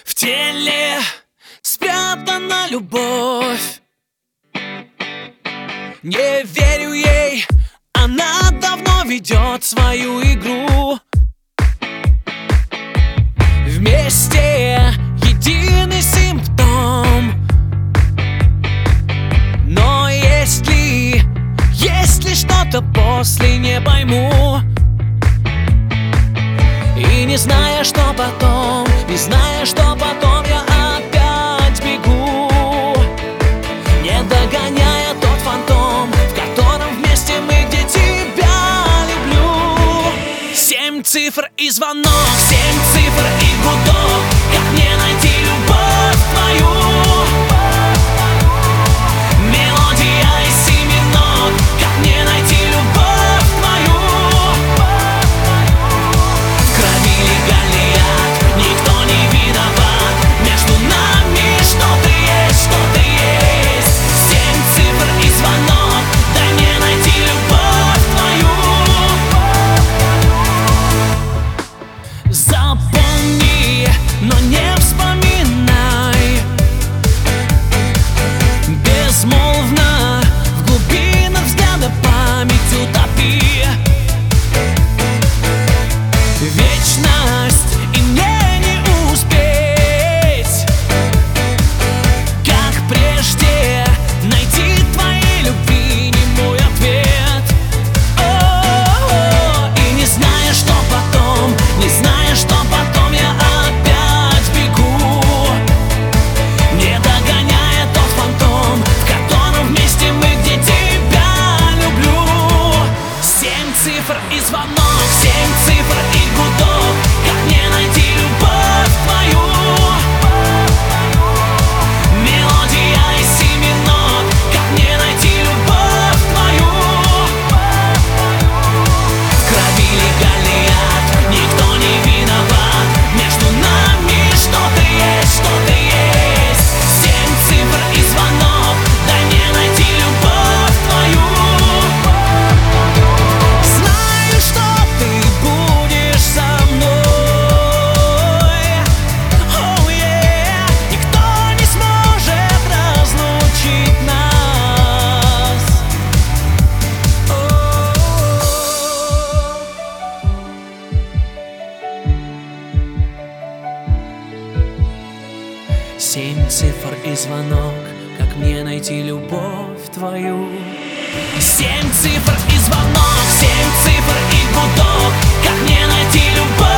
В теле спрятана любовь. Не верю ей, она давно ведет свою игру. Вместе единый симптом. Но есть ли что-то после, не пойму. И не зная, что потом, не зная, что потом, я опять бегу, не догоняя тот фантом, в котором вместе мы, где тебя люблю. 7 цифр и звонок, 7 цифр и гудок. Как мне найти любовь твою? Мелодия из 7 нот. Как мне найти любовь твою? В крови легальный ад, никто не виноват. Между нами что-то есть, что-то есть. 7 цифр и звонок. Дай мне найти любовь твою. Запомни, но не вспоминай. Безмолвно в глубинах взгляда память утопи. Вечность, и мне не успеть, как прежде, найти твоей любви немой ответ. И не зная, что потом, не зная, что потом, я опять бегу, не догоняя тот фантом, в котором вместе мы, где тебя люблю. 7 цифр и звонок, 7 цифр и гудок. Как мне найти любовь твою? Мелодия из 7 нот. Как мне найти любовь твою? В крови легальный ад, никто не виноват. Между нами что-то есть, что-то есть. 7 цифр и звонок. Дай мне найти любовь твою. Знаю, что ты будешь со мной. Oh yeah. Никто не сможет разлучить нас. Семь цифр и звонок. Как мне найти любовь твою? 7 цифр и звонок, 7 цифр и гудок. Как мне найти любовь?